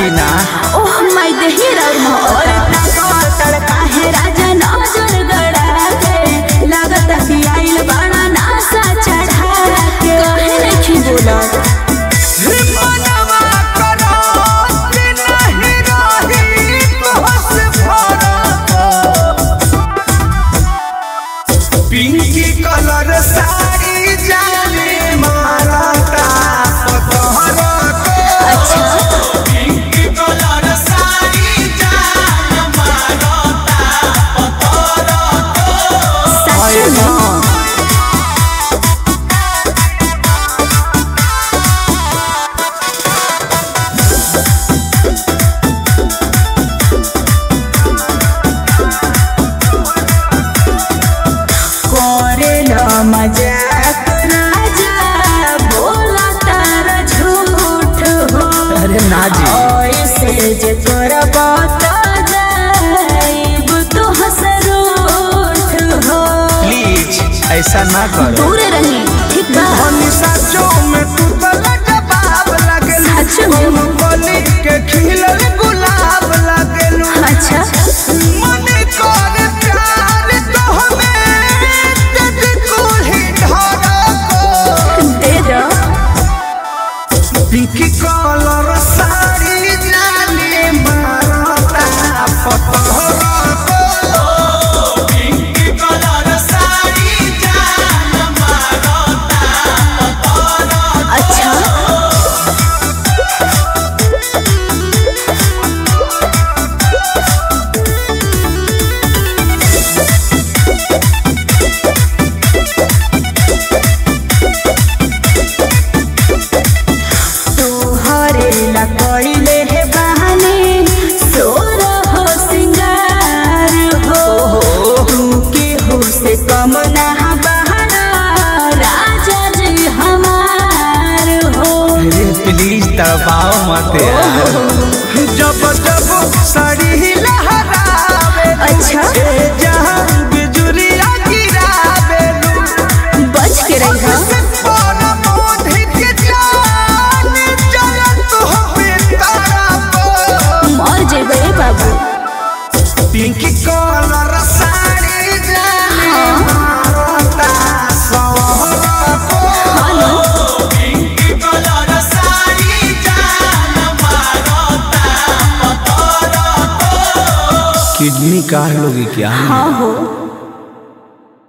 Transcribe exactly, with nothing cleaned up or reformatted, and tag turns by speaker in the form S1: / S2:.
S1: जी ना।
S2: Oh my देही राउर मोहर ताको तड़का है राजा नजर गड़ा के लागत कि आइल बड़ा नासा चढ़ा के कहे नहीं बोला
S1: पिंकी कलर साड़ी जाने मारता पतोहरा को।
S2: अच्छा
S1: पिंकी कलर साड़ी जाने मारता पतोहरा को।
S2: सच में मजाक राजा बोला तारा झूठ हो।
S1: अरे ना जी
S2: ऐसे जे करबा त जाइब तो हसरूठ हो।
S1: प्लीज ऐसा ना करो।
S2: दूर रही ठीक बा।
S1: सचो में तू तला जवाब लगेलू।
S2: सच में
S1: गली के खिलल गुलाब लगेलू।
S2: अच्छा
S1: मन कर प्यार तो हमें दे कोही धरा को।
S2: दे दो
S1: पिंकी कलर साड़ी जाने मारता पतोहरा को। पिंकी कलर साड़ी जाने मारता पतोहरा को।
S2: अच्छा कइले हे बहाने सोर हो सिंगार हो। तू के हो से कम ना बहाना राजा जी हमार हो।
S1: अरे प्लीज तड़पाओ मत यार। जब जब साड़ी लहरावे
S2: अच्छा
S1: जहां बिजुरिया गिरावे
S2: बच के रही हो। मर जेबे बाबू।
S1: पिंकी कलर साड़ी जाने मारता पतोहरा को। पिंकी कलर साड़ी जाने मारता पतोहरा को। किडनी काट लोगे क्या?
S2: हाँ हो